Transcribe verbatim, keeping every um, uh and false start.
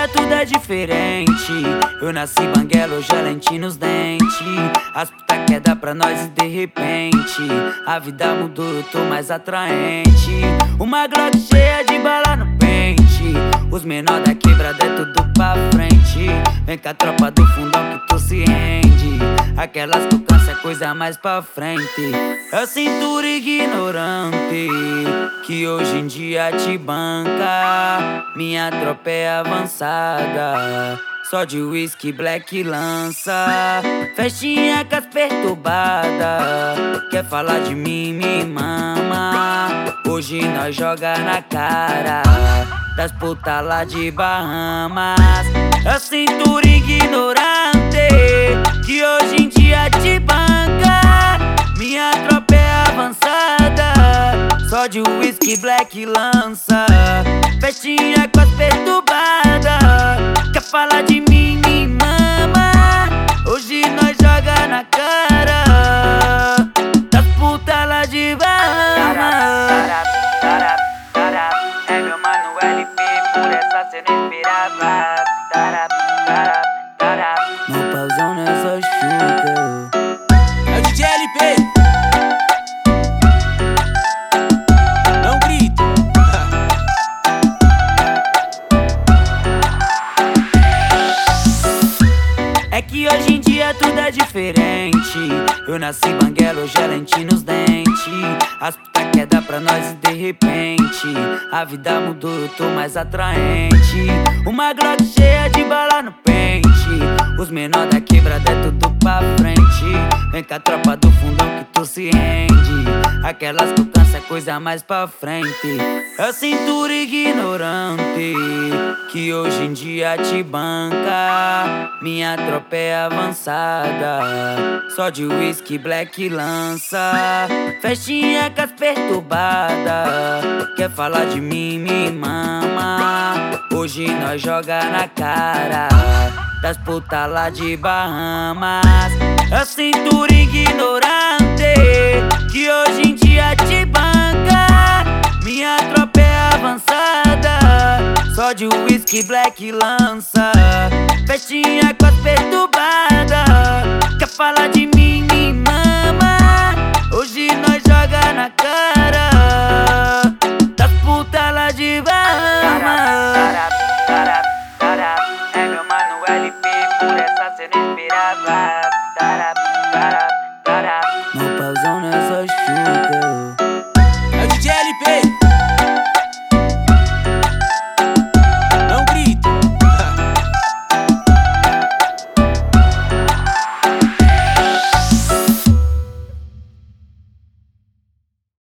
tudo é diferente. Eu nasci banguela, hoje é lente nos dentes. As puta queda pra nós e de repente a vida mudou, eu tô mais atraente. Uma Glock cheia de bala no pente. Os menor da quebrada é tudo pra frente. Vem com a tropa do fundão que tu se rende. Aquelas que cansa é coisa mais pra frente. É cintura ignorante que hoje em dia te banca. Minha tropa é avançada, só de whisky black lança. Festinha com as perturbadas, quer falar de mim, me mama. Hoje nós joga na cara das putas lá de Bahamas. A cintura ignorante que hoje em dia te banca. Minha tropa é avançada, só de whisky black lança. Festinha com as perturbadas, quer falar de mim, me mama. Hoje nós joga na cara das putas lá de Bahamas. É meu mano L P, por essa cê não esperava. Meu pauzão nessa chuca. É o D J L P. Não grita. É que hoje em dia tudo é diferente. Eu nasci banguela, hoje é lente nos dentes. As puta queda pra nós e de repente a vida mudou, eu tô mais atraente. Uma Glock cheia de bala no pente. Os menor da quebrada é tudo pra frente. Vem com a tropa do fundão que tu se rende. Aquelas que cansa é coisa mais pra frente. É cintura ignorante que hoje em dia te banca. Minha tropa é avançada, só de whisky black lança. Festinha com as perturbadas, quer falar de mim, me mama. Hoje nós joga na cara das putas lá de Bahamas. A cintura ignorante que hoje em dia te banca. Minha tropa é avançada, só de whisky black lança.